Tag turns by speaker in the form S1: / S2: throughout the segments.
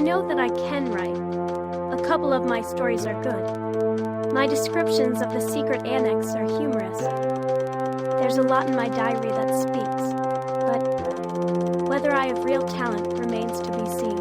S1: know that I can write. A couple of my stories are good. My descriptions of the secret annex are humorous. There's a lot in my diary that speaks, but whether I have real talent remains to be seen.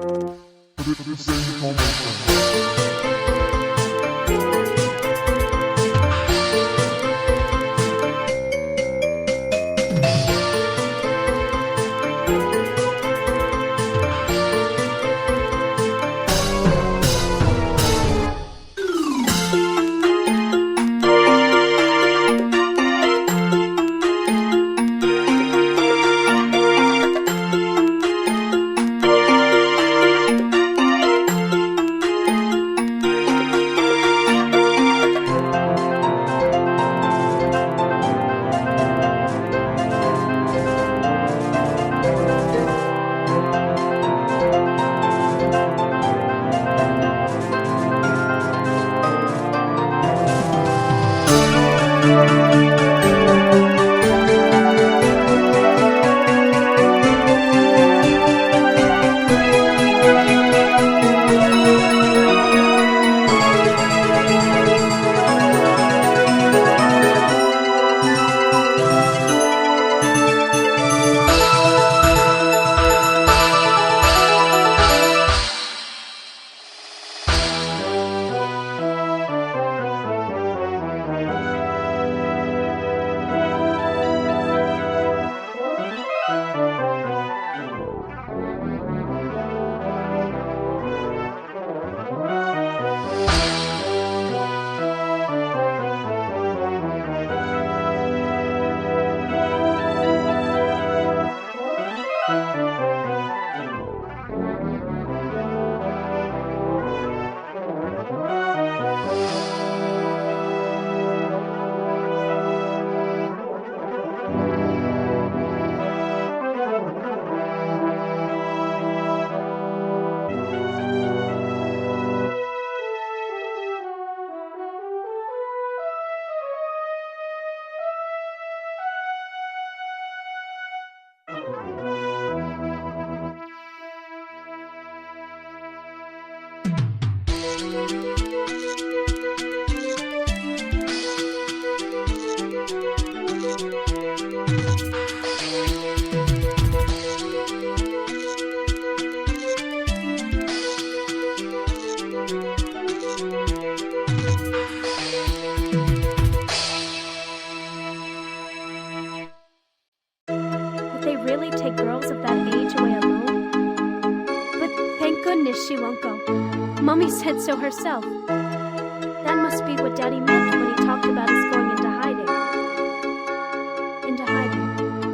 S1: They really take girls of that age away alone? But thank goodness she won't go. Mommy said so herself. That must be what Daddy meant when he talked about us going into hiding. Into hiding.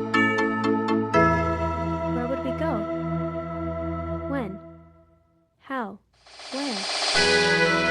S1: Where would we go? When? How? Where?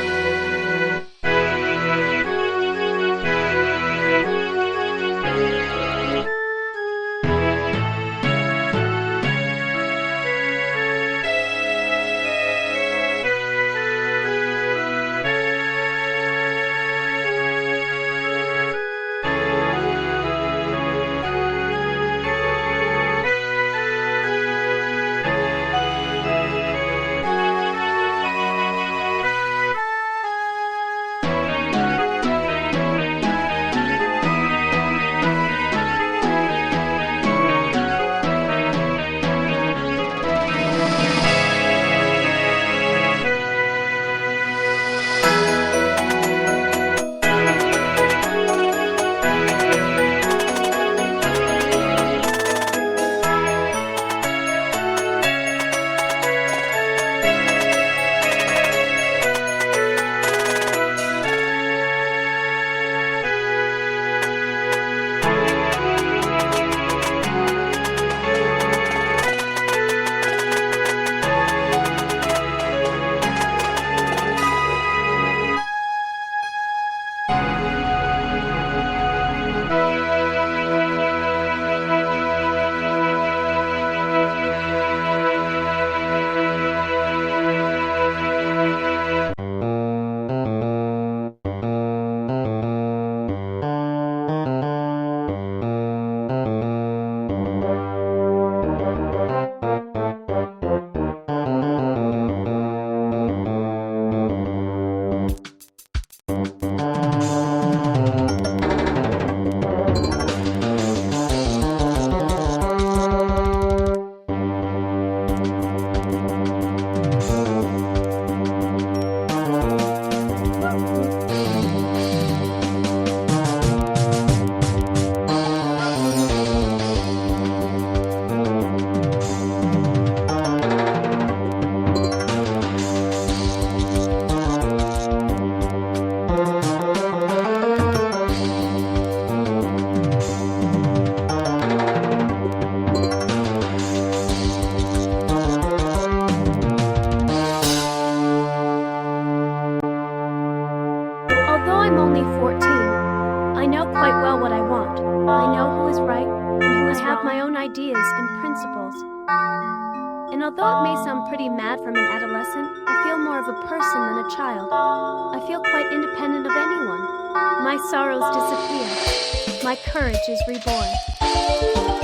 S1: Although I'm only 14, I know quite well what I want. I know who is right and who is wrong. I have my own ideas and principles. And although it may sound pretty mad from an adolescent, I feel more of a person than a child. I feel quite independent of anyone. My sorrows disappear. My courage is reborn.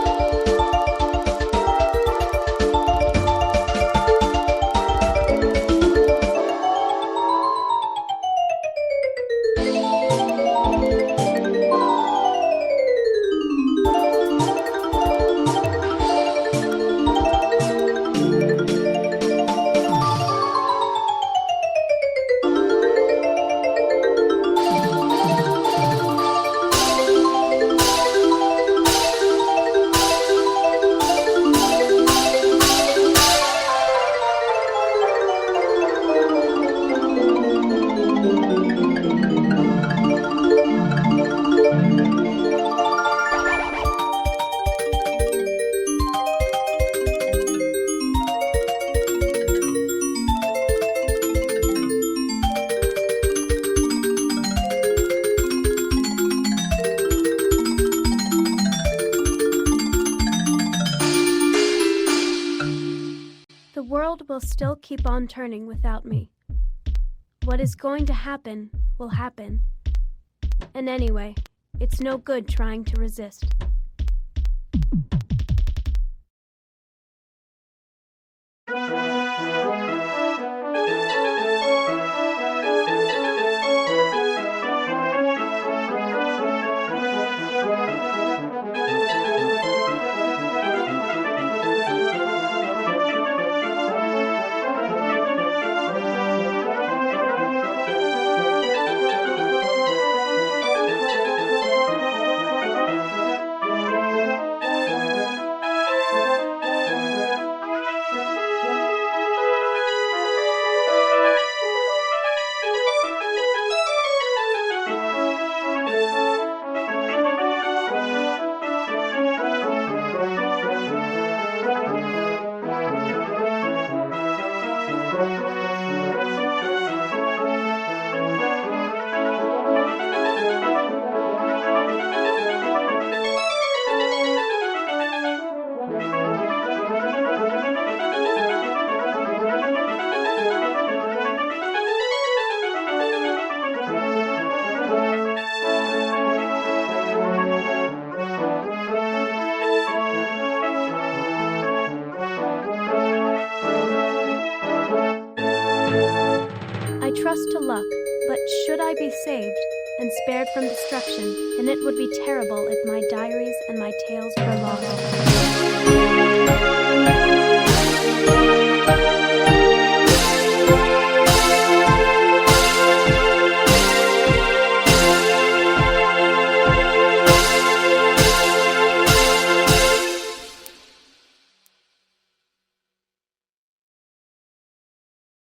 S1: The world will still keep on turning without me. What is going to happen will happen. And anyway, it's no good trying to resist. I trust to luck, but should I be saved and spared from destruction, then it would be terrible if my diaries and my tales were lost.